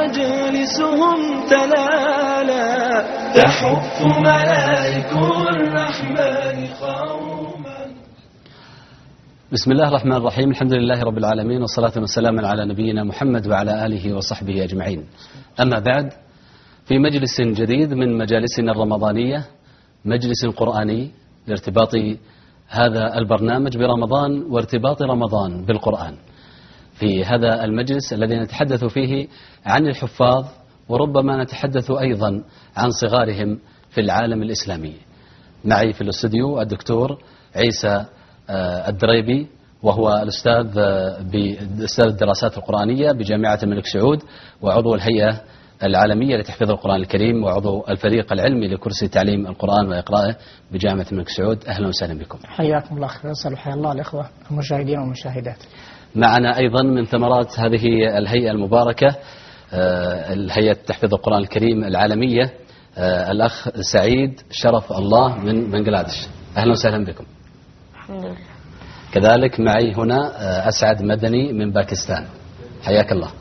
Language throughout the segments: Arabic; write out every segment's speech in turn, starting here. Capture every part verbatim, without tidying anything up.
مجالسهم تلالا تحف ملائك الرحمن قوما. بسم الله الرحمن الرحيم. الحمد لله رب العالمين، والصلاة والسلام على نبينا محمد وعلى آله وصحبه أجمعين. أما بعد، في مجلس جديد من مجالسنا الرمضانية، مجلس قرآني لارتباط هذا البرنامج برمضان وارتباط رمضان بالقرآن. في هذا المجلس الذي نتحدث فيه عن الحفاظ، وربما نتحدث أيضا عن صغارهم في العالم الإسلامي. معي في الاستوديو الدكتور عيسى الدريبي، وهو الأستاذ بأستاذ الدراسات القرآنية بجامعة الملك سعود، وعضو الهيئة العالمية لتحفيظ القرآن الكريم، وعضو الفريق العلمي لكرسي تعليم القرآن وإقرائه بجامعة الملك سعود. أهلا وسهلا بكم. حياكم الله فيصل، وحيا الله الإخوة المشاهدين والمشاهدات. معنا أيضا من ثمرات هذه الهيئة المباركة، الهيئة تحفيظ القرآن الكريم العالمية، الأخ سعيد شرف الله من بنغلاديش. أهلا وسهلا بكم. الحمد لله. كذلك معي هنا أسعد مدني من باكستان. حياك الله.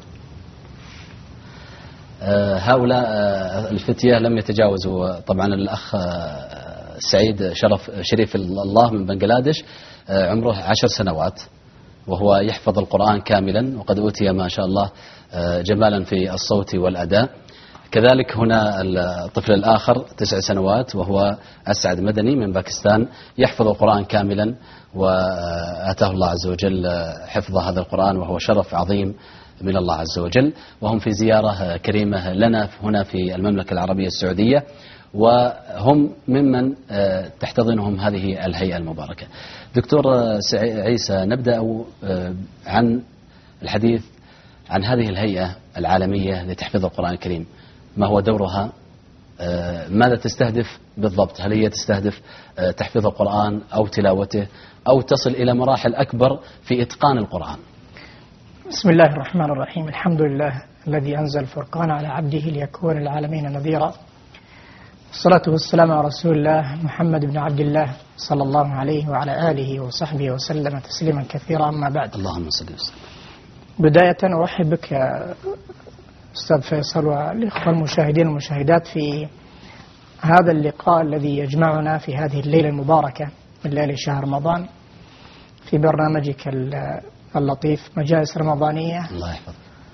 هؤلاء الفتية لم يتجاوزوا طبعا الأخ سعيد شرف شريف الله من بنغلاديش، عمره عشر سنوات، وهو يحفظ القرآن كاملا، وقد أوتي ما شاء الله جمالا في الصوت والأداء. كذلك هنا الطفل الآخر تسع سنوات، وهو أسعد مدني من باكستان، يحفظ القرآن كاملا، وآتاه الله عز وجل حفظ هذا القرآن، وهو شرف عظيم من الله عز وجل. وهم في زيارة كريمة لنا هنا في المملكة العربية السعودية، وهم ممن تحتضنهم هذه الهيئة المباركة. دكتور عيسى، نبدأ عن الحديث عن هذه الهيئة العالمية لتحفيظ القرآن الكريم. ما هو دورها؟ ماذا تستهدف بالضبط؟ هل هي تستهدف تحفيظ القرآن أو تلاوته، أو تصل إلى مراحل أكبر في إتقان القرآن؟ بسم الله الرحمن الرحيم. الحمد لله الذي أنزل الفرقان على عبده ليكون العالمين نذيرا، والصلاة والسلام على رسول الله محمد بن عبد الله صلى الله عليه وعلى آله وصحبه وسلم تسليما كثيرا. أما بعد، اللهم صل وسلم. بداية أرحب بك يا أستاذ فيصل والإخوة المشاهدين والمشاهدات في هذا اللقاء الذي يجمعنا في هذه الليلة المباركة من ليلة شهر رمضان، في برنامجك اللطيف مجالس رمضانية. الله يحفظك.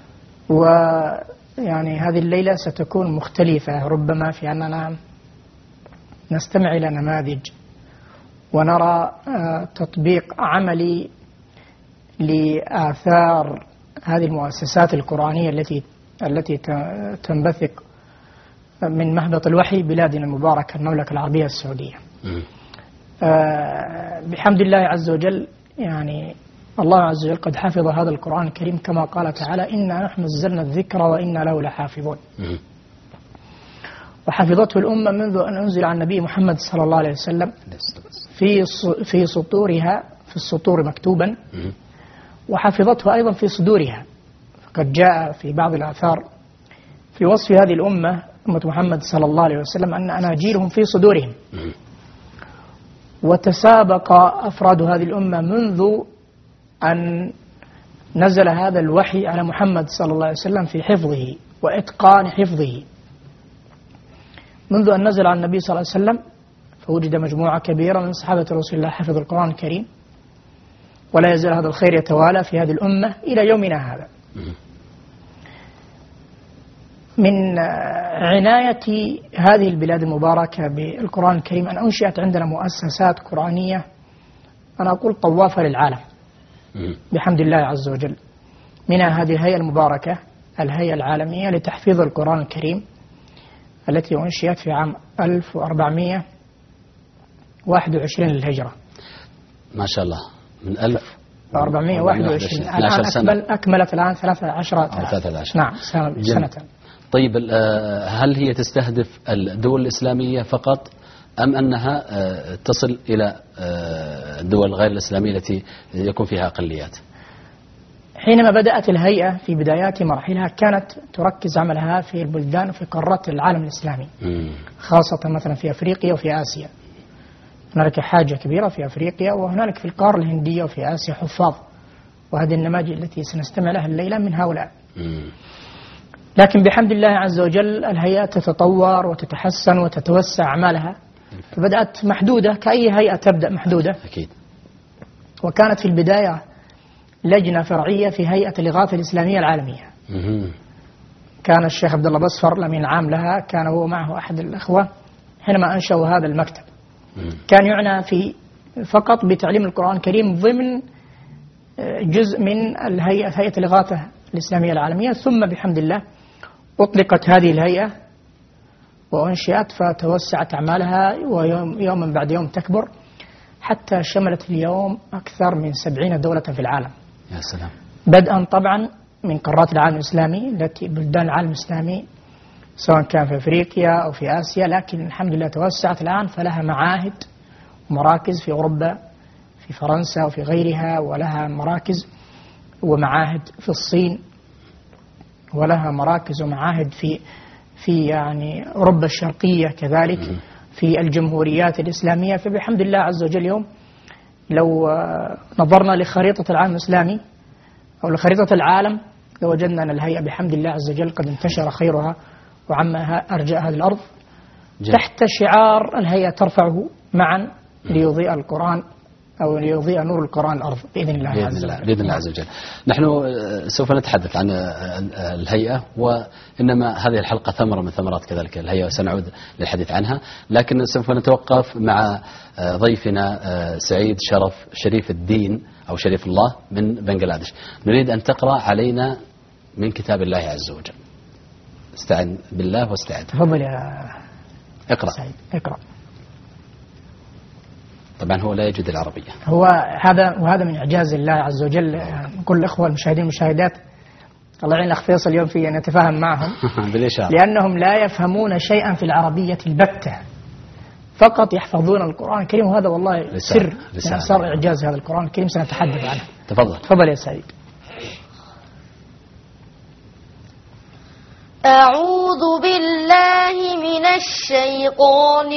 ويعني هذه الليلة ستكون مختلفة ربما في أننا نستمع إلى نماذج ونرى تطبيق عملي لآثار هذه المؤسسات القرآنية التي التي تنبثق من مهبط الوحي بلادنا المباركة المملكة العربية السعودية. بحمد الله عز وجل، يعني الله عز وجل قد حفظ هذا القرآن الكريم كما قال تعالى: إنا نحن نزلنا الذكر وإنا له لحافظون. وحفظته الأمة منذ أن أنزل عن النبي محمد صلى الله عليه وسلم في في سطورها، في السطور مكتوبا، وحفظته أيضا في صدورها. فقد جاء في بعض الآثار في وصف هذه الأمة، أمة محمد صلى الله عليه وسلم، أن أناجيلهم في صدورهم. وتسابق أفراد هذه الأمة منذ أن نزل هذا الوحي على محمد صلى الله عليه وسلم في حفظه وإتقان حفظه. منذ أن نزل على النبي صلى الله عليه وسلم فوجد مجموعة كبيرة من صحابة رسول الله حفظ القرآن الكريم، ولا يزال هذا الخير يتوالى في هذه الأمة إلى يومنا هذا. من عناية هذه البلاد المباركة بالقرآن الكريم أن أنشئت عندنا مؤسسات قرآنية، أنا أقول طوافة للعالم بحمد الله عز وجل. منها هذه الهيئة المباركة، الهيئة العالمية لتحفيظ القرآن الكريم، التي أنشئت في عام ألف وأربعمائة وواحد وعشرين للهجرة. ما شاء الله، من ألف وأربعمائة وواحد وعشرين. الآن أكمل أكملت الآن ثلاثة عشرة. نعم، سنة. طيب، هل هي تستهدف الدول الإسلامية فقط، أم أنها تصل إلى الدول غير الإسلامية التي يكون فيها أقليات؟ حينما بدأت الهيئة في بدايات مراحلها كانت تركز عملها في البلدان في قارات العالم الإسلامي، خاصة مثلا في أفريقيا وفي آسيا. هنالك حاجة كبيرة في أفريقيا، وهنالك في القارة الهندية وفي آسيا حفاظ، وهذه النماذج التي سنستمع لها الليلة من هؤلاء. لكن بحمد الله عز وجل الهيئة تتطور وتتحسن وتتوسع أعمالها، فبدأت محدودة كأي هيئة تبدأ محدودة أكيد. وكانت في البداية لجنة فرعية في هيئة الإغاثة الإسلامية العالمية. كان الشيخ عبد الله بصفر الأمين العام لها، كان هو معه أحد الأخوة حينما أنشأوا هذا المكتب. كان يعنى في فقط بتعليم القرآن الكريم ضمن جزء من الهيئة هيئة الإغاثة الإسلامية العالمية، ثم بحمد الله أطلقت هذه الهيئة وأنشئت فتوسعت أعمالها، ويوم يوما بعد يوم تكبر حتى شملت اليوم أكثر من سبعين دولة في العالم. يا سلام. بدءا طبعا من قارات العالم الإسلامي التي بلدان العالم الإسلامي سواء كان في أفريقيا أو في آسيا، لكن الحمد لله توسعت الآن، فلها معاهد ومراكز في أوروبا في فرنسا وفي غيرها، ولها مراكز ومعاهد في الصين، ولها مراكز ومعاهد في في يعني أوروبا الشرقية كذلك، في الجمهوريات الإسلامية. فبحمد الله عز وجل اليوم لو نظرنا لخريطة العالم الإسلامي أو لخريطة العالم لوجدنا أن الهيئة بحمد الله عز وجل قد انتشر خيرها وعم أرجاء هذه الأرض جل. تحت شعار الهيئة ترفعه معا ليضيء القرآن أو ليضيء نور القرآن الأرض بإذن الله بإذن عز الله, وجل. بإذن الله عز وجل. نحن سوف نتحدث عن الهيئة، وإنما هذه الحلقة ثمرة من ثمرات كذلك الهيئة، وسنعود للحديث عنها، لكن سوف نتوقف مع ضيفنا سعيد شرف شريف الدين أو شريف الله من بنغلاديش. نريد أن تقرأ علينا من كتاب الله عز وجل. استعن بالله واستعد. تفضل يا اقرأ. سعيد اقرأ. طبعا هو لا يجد العربية. هو هذا وهذا من إعجاز الله عز وجل. كل الأخوة المشاهدين والمشاهدات الله يعين الأخ فيصل اليوم في أن نتفاهم معهم بالإشارة، لأنهم لا يفهمون شيئا في العربية البتة، فقط يحفظون القرآن الكريم، وهذا والله رسالة. سر رسالة. سر إعجاز هذا القرآن الكريم سنتحدث عنه. تفضل. تفضل يا سعيد. أعوذ بالله من الشيطان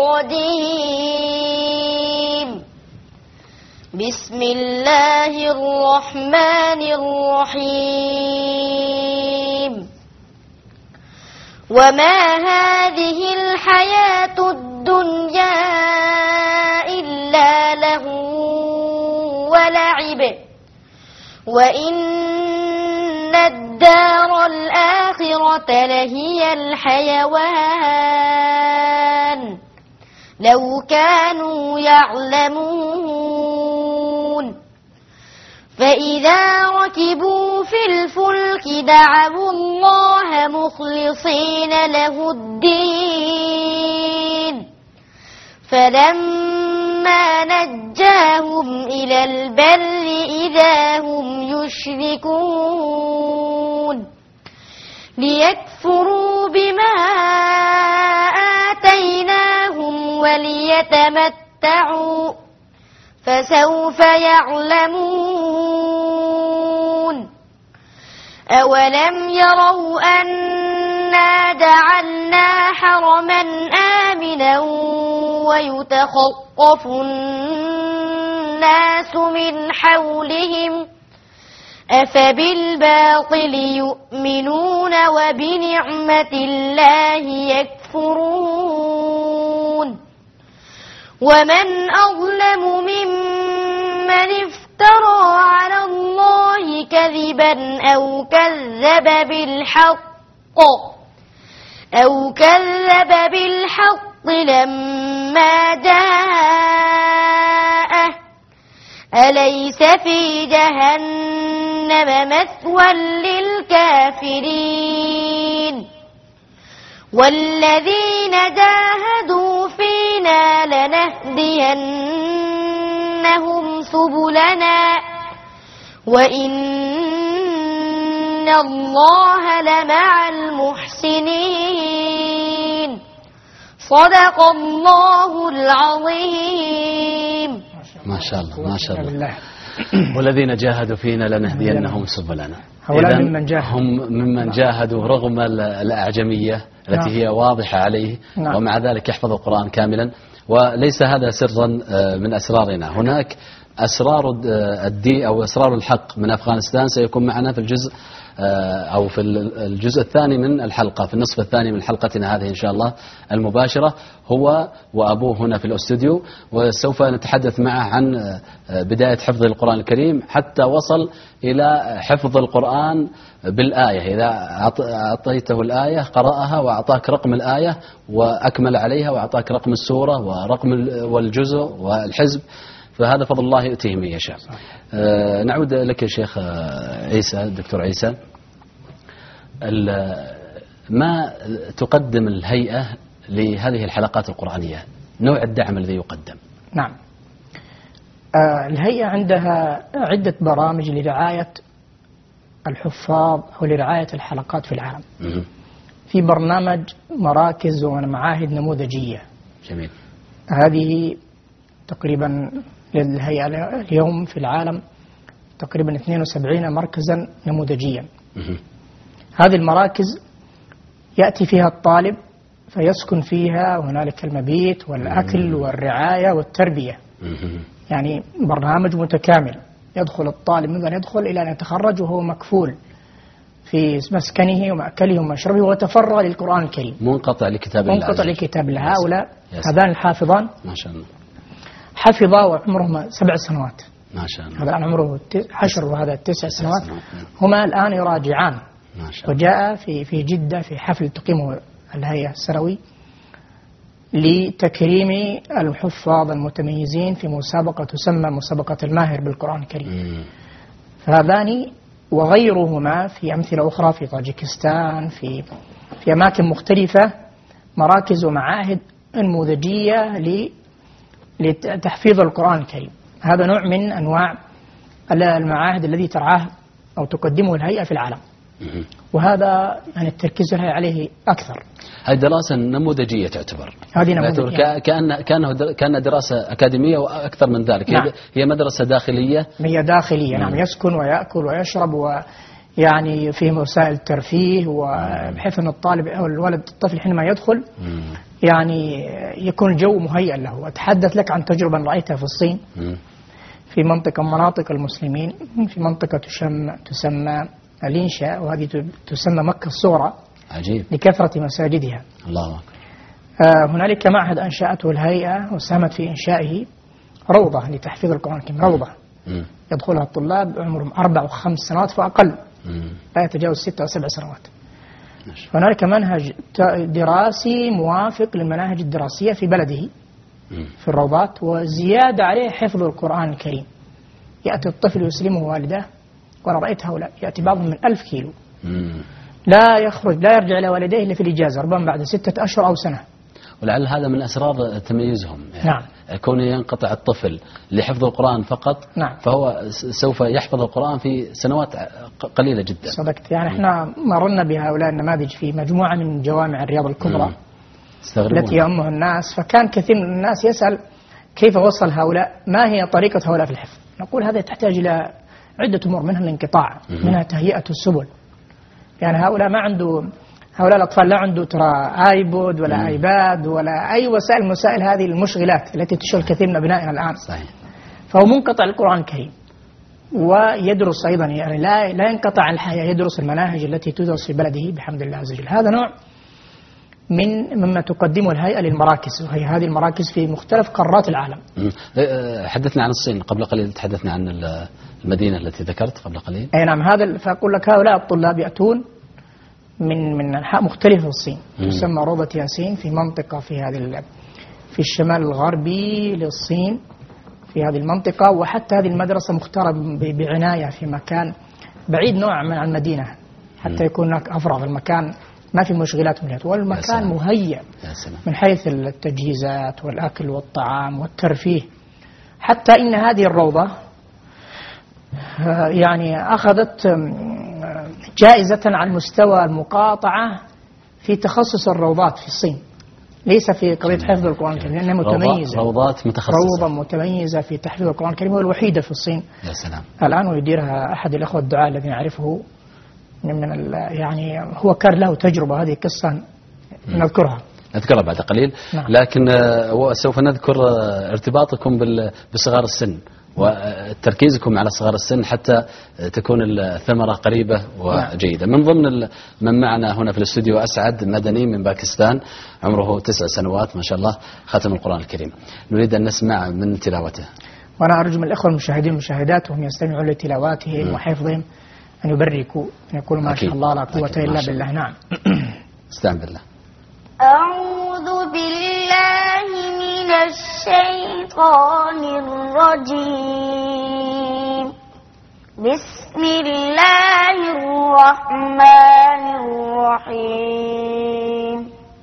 الرجيم. بسم الله الرحمن الرحيم. وما هذه الحياة الدنيا إلا له ولعب، وإن الدار الآخرة لهي الحيوان لو كانوا يعلمون. فإذا ركبوا في الفلك دعوا الله مخلصين له الدين، فلما نجاهم إلى البر إذا هم يشركون. ليكفروا بما آتيناهم وليتمتعوا فسوف يعلمون. أولم يروا أنا جعلنا حرما آمنا ويتخطف الناس من حولهم أفبالباطل يؤمنون وبنعمة الله يكفرون. ومن أظلم ممن افترى على الله كذبا أو كذب بالحق أو كذب بالحق لما جاءه أليس في جهنم مثوى للكافرين. والذين جاهدوا فينا لنهدينهم سبلنا وإن الله لمع المحسنين. صدق الله العظيم. ما شاء الله ما شاء الله. والذين جاهدوا فينا لنهدينهم سبلنا. إذن هم ممن جاهدوا رغم الأعجمية التي هي واضحة عليه، ومع ذلك يحفظ القرآن كاملا. وليس هذا سرا من أسرارنا، هناك أسرار الدين أو أسرار الحق من أفغانستان سيكون معنا في الجزء أو في الجزء الثاني من الحلقة، في النصف الثاني من حلقتنا هذه إن شاء الله المباشرة، هو وأبوه هنا في الاستوديو، وسوف نتحدث معه عن بداية حفظ القرآن الكريم حتى وصل إلى حفظ القرآن بالآية. إذا أعطيته الآية قرأها وأعطاك رقم الآية وأكمل عليها وأعطاك رقم السورة ورقم والجزء والحزب، فهذا فضل الله يؤتيه من يشاء. آه نعود لك يا شيخ عيسى، الدكتور عيسى، ما تقدم الهيئة لهذه الحلقات القرآنية؟ نوع الدعم الذي يقدم؟ نعم، آه الهيئة عندها عدة برامج لرعاية الحفاظ أو لرعاية الحلقات في العالم. م- في برنامج مراكز ومعاهد نموذجية. جميل. هذه تقريبا للهيئة اليوم في العالم تقريبا اثنين وسبعين مركزا نموذجيا. م- هذه المراكز يأتي فيها الطالب فيسكن فيها، وهنالك المبيت والأكل والرعاية والتربية. م- يعني برنامج متكامل، يدخل الطالب منذ أن يدخل إلى أن يتخرج وهو مكفول في مسكنه ومأكله ومشربه، وتفرغ للقرآن الكريم، منقطع لكتاب الله، منقطع لكتاب الله. هؤلاء هذان الحافظان ما شاء الله حفظا وعمرهم سبع سنوات، ما شاء الله، هذا الآن عمره عشر وهذا تسع سنوات، هما الآن يراجعان. ما شاء الله. وجاء في في جدة في حفل تقيمه الهيئة السنوي لتكريم الحفاظ المتميزين في مسابقة تسمى مسابقة الماهر بالقرآن الكريم. م. فهذان وغيرهما في أمثلة أخرى في طاجيكستان، في في أماكن مختلفة، مراكز ومعاهد نموذجية لتحفيظ القرآن الكريم. هذا نوع من أنواع المعاهد الذي ترعاه أو تقدمه الهيئة في العالم. م. وهذا يعني التركيز الهيئة عليه أكثر. هذه دراسة نموذجية تعتبر. هذه نموذجية. كأن كأنه كأن دراسة أكاديمية وأكثر من ذلك. نعم. هي مدرسة داخلية. هي داخلية. نعم. يسكن ويأكل ويشرب، ويعني فيه وسائل ترفيه، وبحيث أن الطالب أو الولد الطفل حينما يدخل يعني يكون الجو مهيئ له. وأتحدث لك عن تجربة رأيتها في الصين، في منطقة مناطق المسلمين، في منطقة تسمى تسمى لينشا، وهذه تسمى مكة الصغرى. عجيب. لكثرة مساجدها. الله. آه هنالك معهد أنشأته الهيئة وساهمت في إنشائه، روضة لتحفيظ القرآن الكريم، روضة م. يدخلها الطلاب عمرهم أربع وخمس سنوات فأقل، م. لا يتجاوز ستة أو سبع سنوات. هنالك منهج دراسي موافق للمناهج الدراسية في بلده م. في الروضات، وزيادة عليه حفظ القرآن الكريم. يأتي الطفل يسلمه والده، وأنا رأيت هؤلاء يأتي بعضهم من ألف كيلو، م. لا يخرج لا يرجع إلى والديه إلا في الإجازة، ربما بعد ستة أشهر أو سنة. ولعل هذا من أسرار تميزهم. يعني نعم. كون ينقطع الطفل لحفظ القرآن فقط، نعم. فهو سوف يحفظ القرآن في سنوات قليلة جدا. صدقت. يعني احنا مرنا بهؤلاء النماذج في مجموعة من جوامع الرياض الكبرى التي يأمها الناس، فكان كثير من الناس يسأل كيف وصل هؤلاء، ما هي طريقة هؤلاء في الحفظ؟ نقول هذا تحتاج إلى عدة أمور، منها الانقطاع، منها تهيئة السبل. يعني هؤلاء ما عنده هؤلاء الأطفال لا عنده ترى آيبود ولا مم. آيباد ولا أي وسائل مسائل هذه المشغلات التي تشغل كثير من أبنائنا الآن. صحيح. فهو منقطع القرآن الكريم، ويدرس أيضا، يعني لا لا ينقطع الحياة، يدرس المناهج التي تدرس في بلده بحمد الله عز وجل. هذا نوع من مما تقدمه الهيئة للمراكز، وهي هذه المراكز في مختلف قارات العالم. حدثنا عن الصين قبل قليل، تحدثنا عن المدينة التي ذكرت قبل قليل. أي نعم. هذا فأقول لك هؤلاء الطلاب يأتون من من أنحاء مختلفة في الصين، تسمى روضة ياسين، في منطقة في هذه في الشمال الغربي للصين، في هذه المنطقة. وحتى هذه المدرسة مختارة بعناية في مكان بعيد نوعا من المدينة، حتى يكون هناك أفراغ، المكان ما في مشغلات من والمكان مهيأ من حيث التجهيزات والأكل والطعام والترفيه. حتى إن هذه الروضة يعني أخذت جائزة على مستوى المقاطعة في تخصص الروضات في الصين، ليس في قضية حفظ القرآن الكريم، لأنها متميزة. روضات متخصصة، روضة متميزة في تحفيظ القرآن الكريم، والوحيدة في الصين. يا سلام. الآن ويديرها أحد الأخوة الدعاء الذين يعرفه من يعني هو كان له تجربة، هذه قصة نذكرها نذكرها بعد قليل. نعم. لكن سوف نذكر ارتباطكم بصغار السن وتركيزكم على صغار السن حتى تكون الثمرة قريبة وجيدة. من ضمن من معنا هنا في الاستوديو أسعد مدني من باكستان، عمره تسع سنوات ما شاء الله، ختم القرآن الكريم، نريد أن نسمع من تلاوته. وأنا أرجو من الإخوة المشاهدين والمشاهدات وهم يستمعون لتلاواتهم وحفظهم أن يبركوا، أن يقولوا ما شاء الله لا قوة إلا بالله. نعم. استعن بالله. أعوذ بالله من الشيطان الرجيم. بسم الله الرحمن الرحيم.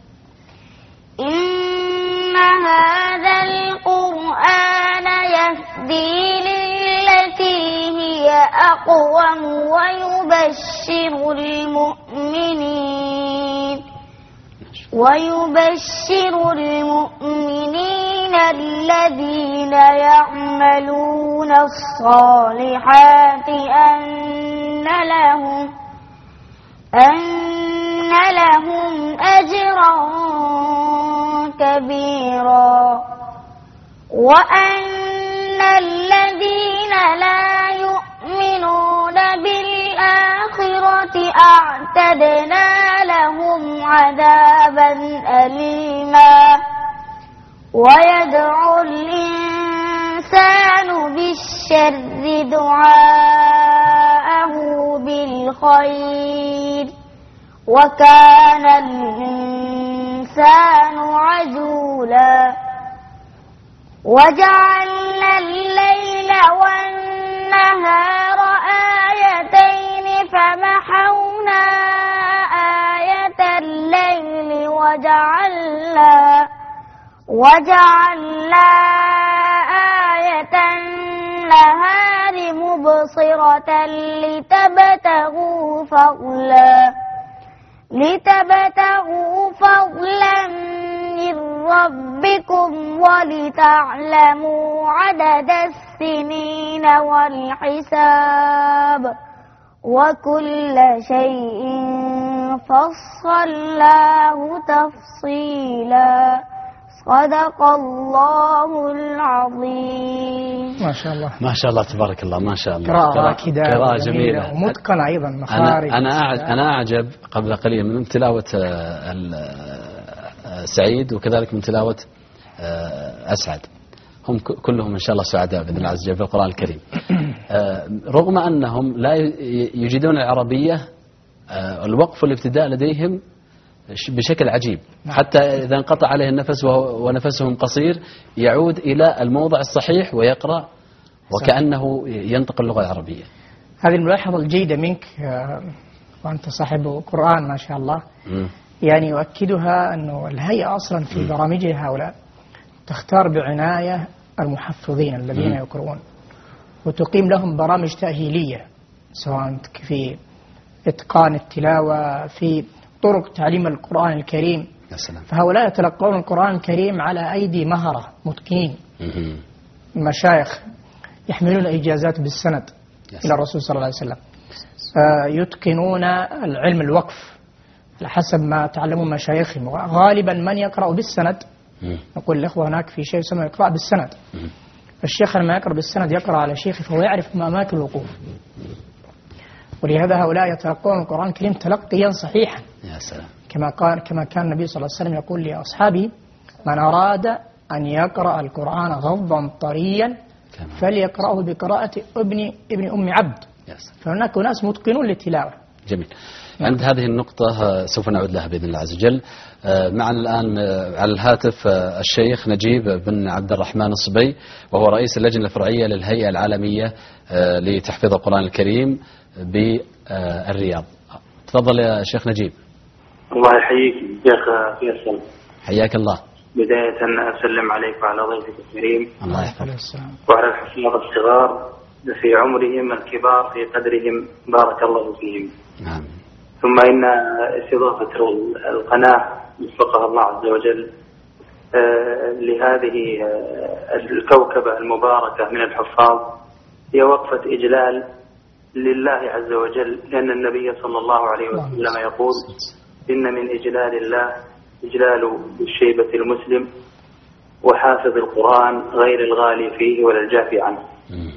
إن هذا القرآن يهدي للتي هي أقوم ويبشر المؤمنين ويبشر المؤمنين الذين يعملون الصالحات أن لهم أن لهم أجرا كبيرا، وأن الذين لا يؤمنون بالآخرة أعتدنا لهم عذابا أليما. ويدعو الإنسان بالشر دعاءه بالخير، وكان الإنسان عجولا. وجعلنا الليل والنهار آيتين فمحونا آية الليل وجعلنا وجعلنا آية النهار مبصرة لتبتغوا فضلا لتبتغوا فضلا من ربكم ولتعلموا عدد السنين والحساب، وكل شيء فصلناه تفصيلا. صدق الله العظيم. ما شاء الله ما شاء الله تبارك الله، ما شاء الله. قراءة كده قراءة جميلة ومتقنة أيضا مخارج. أنا أنا أنا أعجب قبل قليل من تلاوة سعيد وكذلك من تلاوة أسعد، هم كلهم إن شاء الله سعداء بإذن الله عز وجل في القرآن الكريم، رغم أنهم لا يجيدون العربية، الوقف والابتداء لديهم بشكل عجيب، حتى إذا انقطع عليه النفس ونفسهم قصير يعود إلى الموضع الصحيح ويقرأ وكأنه ينطق اللغة العربية. هذه الملاحظة الجيدة منك وأنت صاحب قرآن ما شاء الله. م. يعني يؤكدها أنه الهيئة أصلا في برامجها هؤلاء تختار بعناية المحفظين الذين م. يقرؤون، وتقيم لهم برامج تأهيلية سواء في إتقان التلاوة، في طرق تعليم القرآن الكريم. فهؤلاء يتلقون القرآن الكريم على أيدي مهرة متقنين، المشايخ يحملون إجازات بالسند إلى الرسول صلى الله عليه وسلم، يتقنون العلم الوقف على حسب ما تعلموا مشايخهم. غالبا من يقرأ بالسند، نقول الأخوة هناك في شيء يسمى يقرأ بالسند، الشيخ لما يقرأ بالسند يقرأ على شيخه فهو يعرف أماكن الوقوف، ولهذا هؤلاء يتلقون القرآن الكريم تلقيا صحيحا. يا سلام. كما قال كما كان النبي صلى الله عليه وسلم يقول لأصحابه: من أراد أن يقرأ القرآن غضا طريا فليقرأه بقراءة ابن ابن أم عبد. فهناك ناس متقنون للتلاوة. جميل. عند هذه النقطة سوف نعود لها بإذن الله عز وجل. معنا الآن على الهاتف الشيخ نجيب بن عبد الرحمن الصبي، وهو رئيس اللجنة الفرعية للهيئة العالمية لتحفيظ القرآن الكريم بالرياض. تفضل يا شيخ نجيب. الله يحييك شيخ فيصل. حياك الله. بداية أسلم عليك وعلى ضيفك الكريم. الله يحفظك. وعلى الحفاظ الصغار في عمرهم، الكبار في قدرهم، بارك الله فيهم. نعم. ثم إن استضافة القناة وفقها الله عز وجل لهذه الكوكبة المباركة من الحفاظ هي وقفة إجلال لله عز وجل، لأن النبي صلى الله عليه وسلم يقول: إن من إجلال الله إجلال الشيبة المسلم وحافظ القرآن غير الغالي فيه ولا الجافي عنه.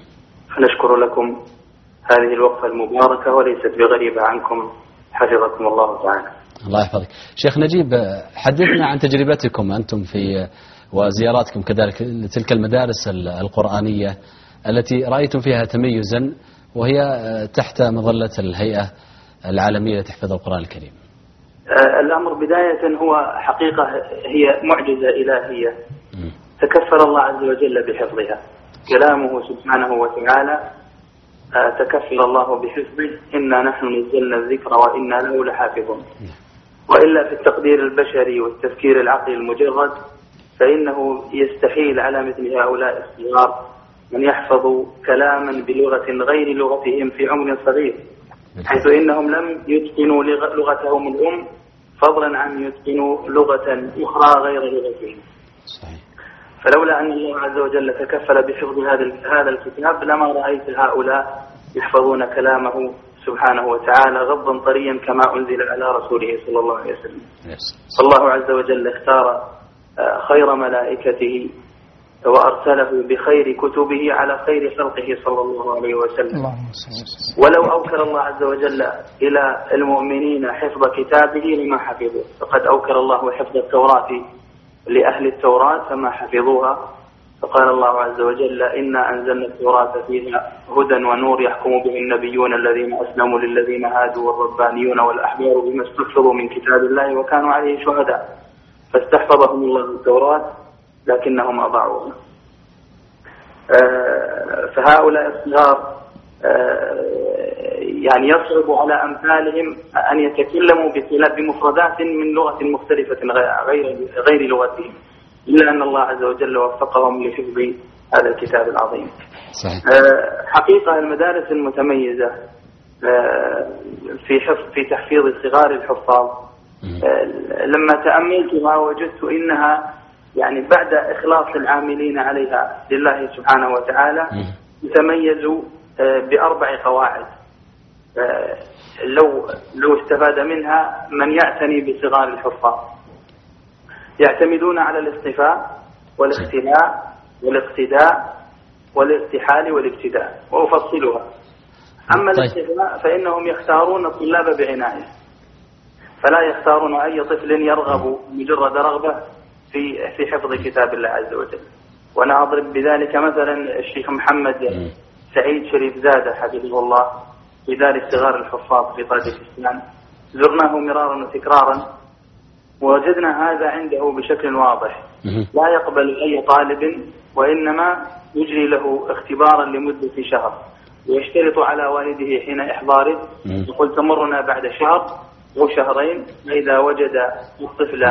فنشكر لكم هذه الوقفة المباركة وليست بغريبة عنكم، حفظكم الله تعالى. الله يحفظك. شيخ نجيب، حدثنا عن تجربتكم أنتم في وزياراتكم كذلك لتلك المدارس القرآنية التي رأيتم فيها تميزا وهي تحت مظلة الهيئة العالمية لتحفيظ القرآن الكريم. الأمر بداية هو حقيقة هي معجزة إلهية م. تكفل الله عز وجل بحفظها. كلامه سبحانه وتعالى تكفل الله بحفظه، إنا نحن نزلنا الذكر وإنا له لحافظون. وإلا في التقدير البشري والتفكير العقلي المجرد فإنه يستحيل على مثل هؤلاء الصغار من يحفظوا كلاما بلغة غير لغتهم في عمر صغير، حيث إنهم لم يتقنوا لغتهم الأم فضلا عن يتقنوا لغة أخرى غير لغتهم. فلولا أن الله عز وجل تكفل بحفظ هذا الكتاب لما رأيت هؤلاء يحفظون كلامه سبحانه وتعالى غضا طريا كما أنزل على رسوله صلى الله عليه وسلم. فالله عز وجل اختار خير ملائكته وأرسله بخير كتبه على خير خلقه صلى الله عليه وسلم. ولو أوكل الله عز وجل إلى المؤمنين حفظ كتابه لما حفظوا، فقد أوكل الله حفظ التوراة لأهل التوراة فما حفظوها. فقال الله عز وجل إنا أنزلنا التوراة فيها هدى ونور يحكم به النبيون الذين أسلموا للذين هادوا والربانيون والأحبار بما استحفظوا من كتاب الله وكانوا عليه شهداء فاستحفظهم الله التوراة لكنهم أضاعوها. فهؤلاء الصغار يعني يصعب على أمثالهم أن يتكلموا بمفردات من لغة مختلفة غير غير لغتهم، إلا أن الله عز وجل وفقهم لحفظ هذا الكتاب العظيم. صحيح. حقيقة المدارس المتميزة في حفظ في تحفيظ صغار الحفاظ لما تأملتها وجدت إنها يعني بعد إخلاص العاملين عليها لله سبحانه وتعالى يتميزوا بأربع قواعد لو لو استفاد منها من يعتني بصغار الحفاظ. يعتمدون على الاصطفاء والاختلاء والاقتداء والارتحال والابتداء، وأفصلها. أما الاصطفاء فإنهم يختارون الطلاب بعناية، فلا يختارون أي طفل يرغب مجرد رغبة في في حفظ كتاب الله عز وجل. وأنا أضرب بذلك مثلا الشيخ محمد سعيد شريف زادة حفظه الله في دار صغار الحفاظ في طاجكستان، زرناه مرارا وتكرارا ووجدنا هذا عنده بشكل واضح، لا يقبل أي طالب وإنما يجري له اختبارا لمدة شهر، ويشترط على والده حين إحضاره يقول تمرنا بعد شهر أو شهرين، إذا وجد الطفل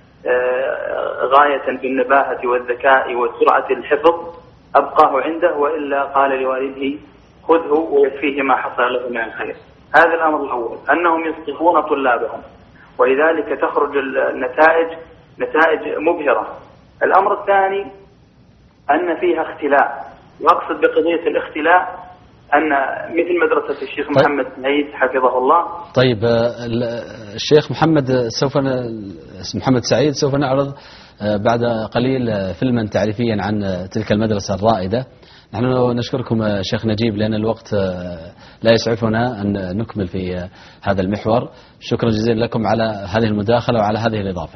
غاية في النباهة والذكاء وسرعة الحفظ أبقاه عنده، وإلا قال لوالده خذه ويكفيه ما حصل له من الخير. هذا الأمر الأول، أنهم يصطفون طلابهم، ولذلك تخرج النتائج نتائج مبهرة. الأمر الثاني أن فيها اختلاء، وأقصد بقضية الاختلاء أن مثل مدرسة الشيخ طيب. محمد سعيد حفظه الله. طيب الشيخ محمد سوف محمد سعيد سوف نعرض بعد قليل فيلما تعريفيا عن تلك المدرسة الرائدة. نحن نشكركم شيخ نجيب لأن الوقت لا يسعفنا أن نكمل في هذا المحور. شكرا جزيلا لكم على هذه المداخلة وعلى هذه الإضافة.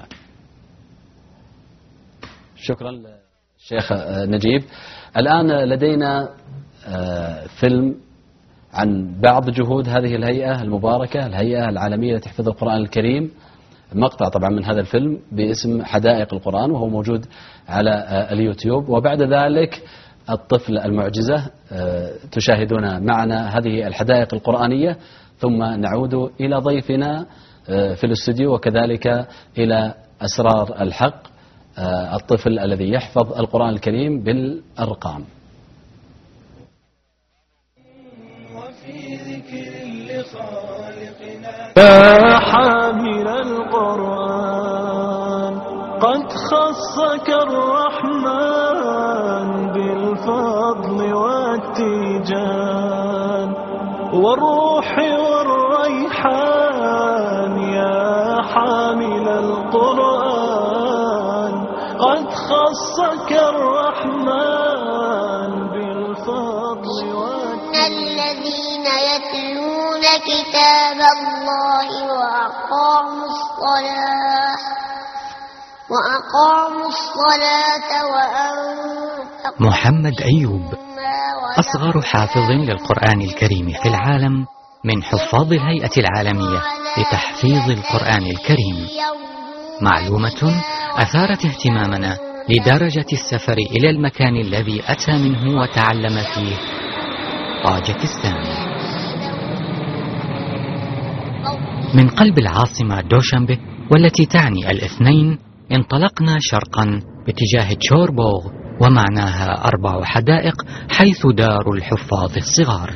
شكرا شيخ نجيب. الآن لدينا فيلم عن بعض جهود هذه الهيئة المباركة، الهيئة العالمية لتحفيظ القرآن الكريم. مقطع طبعا من هذا الفيلم باسم حدائق القرآن وهو موجود على اليوتيوب. وبعد ذلك الطفل المعجزة تشاهدون معنا هذه الحدائق القرآنية، ثم نعود إلى ضيفنا في الاستوديو وكذلك إلى أسرار الحق، الطفل الذي يحفظ القرآن الكريم بالأرقام. يا حامل القرآن قد خصك الرحمن بالفضل والتيجان والروح والريحان. يا حامل القرآن قد خصك الرحمن بالفضل والتيجان. كتاب الله وأقاموا الصلاة وأقاموا الصلاة وأنفقوا. محمد أيوب أصغر حافظ للقرآن الكريم في العالم من حفاظ الهيئة العالمية لتحفيظ القرآن الكريم. معلومة أثارت اهتمامنا لدرجة السفر إلى المكان الذي أتى منه وتعلم فيه، طاجكستان. من قلب العاصمة دوشنبه والتي تعني الاثنين، انطلقنا شرقا باتجاه تشوربوغ ومعناها أربع حدائق، حيث دار الحفاظ الصغار.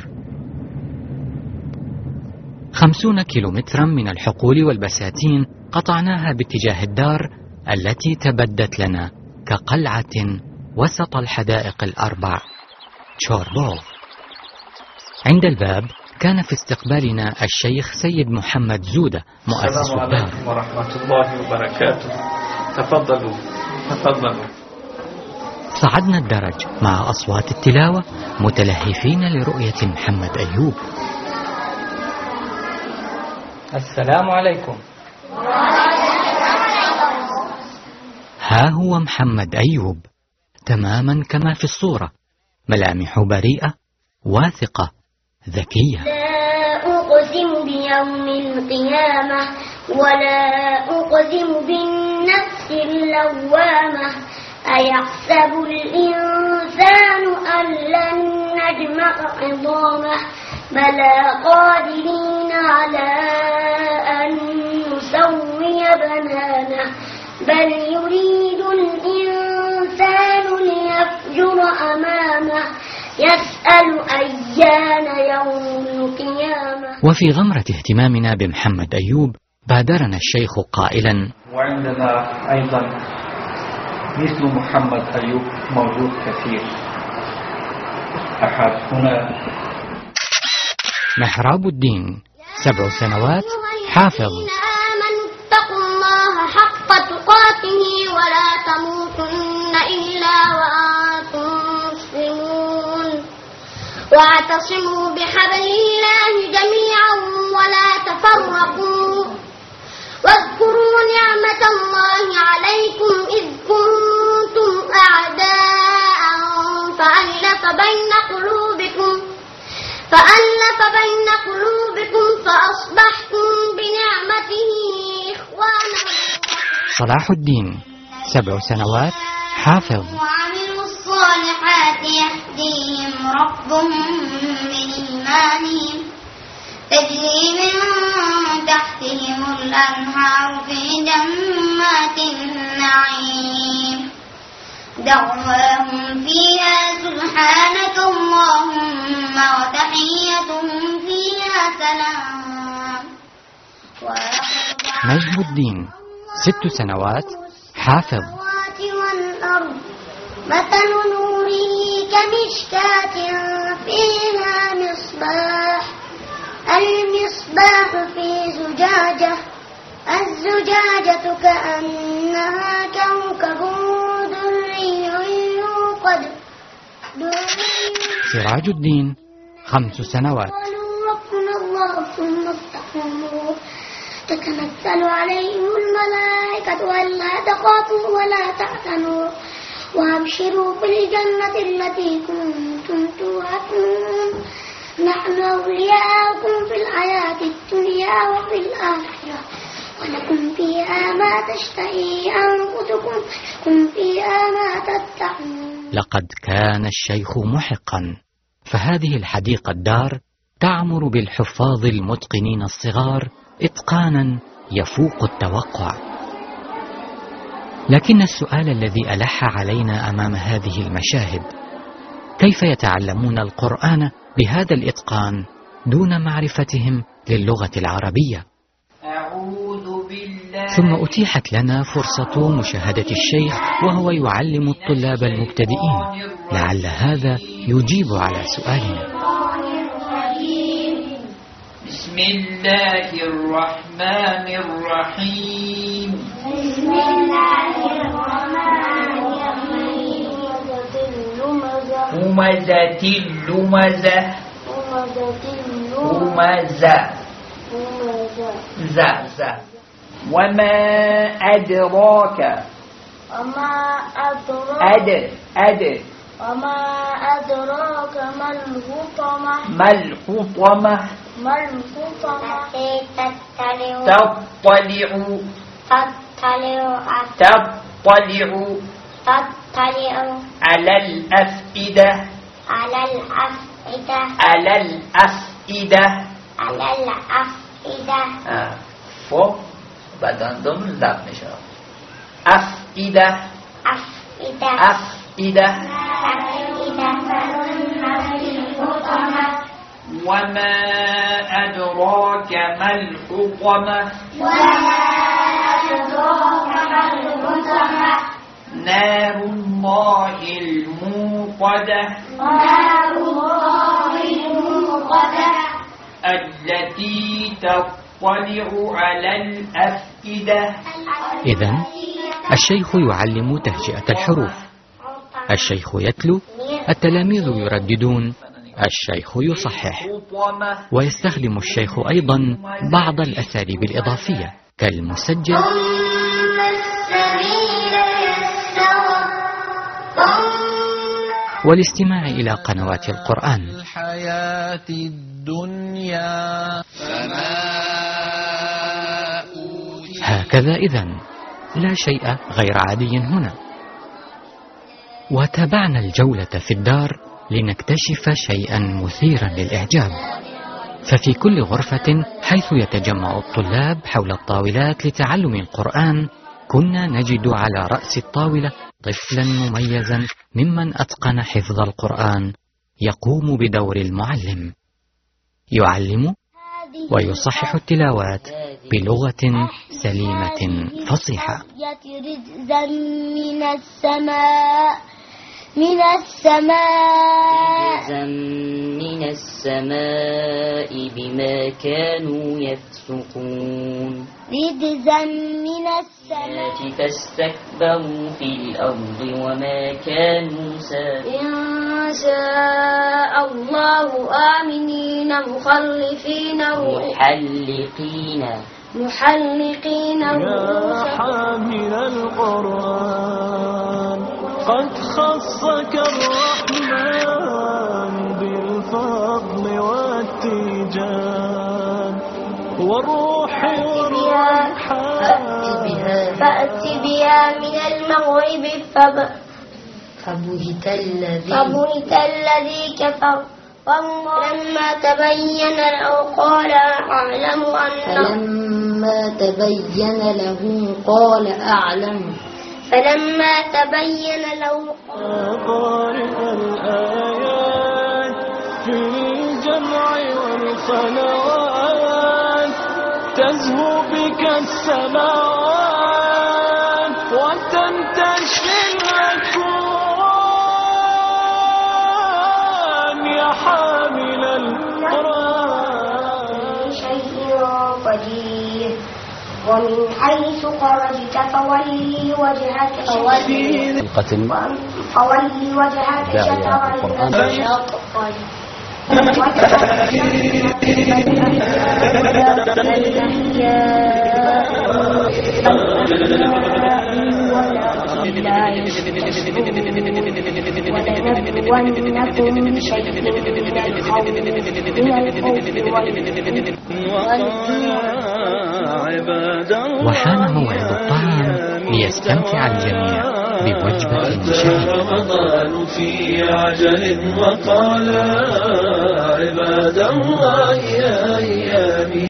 خمسون كيلومترا من الحقول والبساتين قطعناها باتجاه الدار التي تبدت لنا كقلعة وسط الحدائق الأربع، تشوربوغ. عند الباب كان في استقبالنا الشيخ سيد محمد زودة مؤسس الدار. السلام عليكم ورحمة الله وبركاته. تفضلوا تفضلوا. صعدنا الدرج مع أصوات التلاوة متلهفين لرؤية محمد أيوب. السلام عليكم. ها هو محمد أيوب تماما كما في الصورة، ملامح بريئة واثقة ذكية. لا أقسم بيوم القيامة ولا أقسم بالنفس اللوامة. أيحسب الإنسان أن لن نجمع عظامه بلى قادرين على أن نسوي بنانه بل يريد الإنسان ليفجر أمامه يسأل أيان يوم القيامة. وفي غمرة اهتمامنا بمحمد أيوب بادرنا الشيخ قائلا: وعندنا أيضا مثل محمد أيوب موجود كثير. أحد هنا محراب الدين، سبع سنوات، حافظ. اتقوا الله حق تقاته ولا تموتن إلا وأنتم مسلمون واعتصموا بحبل الله جميعا ولا تفرقوا واذكروا نعمة الله عليكم إذ كنتم أعداء فألف بين قلوبكم فألف بين قلوبكم فأصبحتم بنعمته إخوانا. صلاح الدين، سبع سنوات، حافظ. وعملوا الصالحات يهديهم ربهم بإيمانهم تجري من تحتهم الأنهار في جنات النعيم دعواهم فيها سبحانك اللهم وتحيتهم فيها سلام. نجم الدين، ست سنوات، حافظ. والأرض مثل نوره كمشكاة فيها مصباح المصباح في زجاجة الزجاجة كأنها كوكب دري يوقد. سراج الدين، خمس سنوات. ربنا الله ثم استقاموا تتنزل عليهم الملائكة ألا تخافوا ولا تحزنوا وأبشروا بالجنة التي كنتم توعدون نحن أولياؤكم في الحياة الدنيا وفي الآخرة ولكم فيها ما تشتهي أنفسكم ولكم فيها ما تدعون. لقد كان الشيخ محقا، فهذه الحديقة الدار تعمر بالحفاظ المتقنين الصغار إتقانا يفوق التوقع. لكن السؤال الذي ألح علينا أمام هذه المشاهد: كيف يتعلمون القرآن بهذا الإتقان دون معرفتهم للغة العربية؟ ثم أتيحت لنا فرصة مشاهدة الشيخ وهو يعلم الطلاب المبتدئين، لعل هذا يجيب على سؤالنا. بسم الله الرحمن الرحيم. بسم الله الرحمن الرحيم. همزة اللمزة. همزة همزة. اللمزة. زا زا وما أدراك وما أدراك أد أد وما أدراك ما الحطمة ما الحطمة ما الحطمة تطلع تطلع تطلع تطلع تطلع على الأفئدة على الأفئدة على الأفئدة على الأفئدة آه. فوق بعد أنتم لا مشاء أفئدة أفئدة أفئدة أفئدة وما أدراك ما الحطمة وما أدراك ما الحطمة نار الله الموقدة نار الله الموقدة التي تطلع على الأفئدة. إذن الشيخ يعلم تهجئة الحروف، الشيخ يتلو، التلاميذ يرددون، الشيخ يصحح، ويستخدم الشيخ أيضا بعض الأساليب الإضافية كالمسجل والاستماع إلى قنوات القرآن. الحياة الدنيا فما هكذا إذن لا شيء غير عادي هنا. وتابعنا الجولة في الدار لنكتشف شيئا مثيرا للإعجاب. ففي كل غرفة حيث يتجمع الطلاب حول الطاولات لتعلم القرآن كنا نجد على رأس الطاولة طفلا مميزا ممن أتقن حفظ القرآن يقوم بدور المعلم، يعلم ويصحح التلاوات بلغة سليمة فصيحة. رجزا من السماء من السماء رجزا من السماء بما كانوا يفسقون رجزا من السماء فاستكبروا في الأرض وما كانوا سابقين إن شاء الله آمنين مخلفين محلقين محلقين يا حامل القرآن قد خصك الرحمن بالفضل والتيجان والروح والريحان فأت بها من المغرب فب- فبهت الذي فبهت الذي كفر فلما تبين له قال أعلم أن فلما تبين له قال أعلم فلما تبين له قارئ الآيات في الجمع والصلوات تزهو بك السماوات وتنتشي الأكوان يا حامل القرآن شيء قدير ومن حيث خرجت فولي وجهك فولي القتل فولي وجهك داعية شطر القرآن. المسجد وحان موعد الطعام ليستمتع الجميع بوجبة شهية. رمضان في عجل وقال عباد الله يا أيامي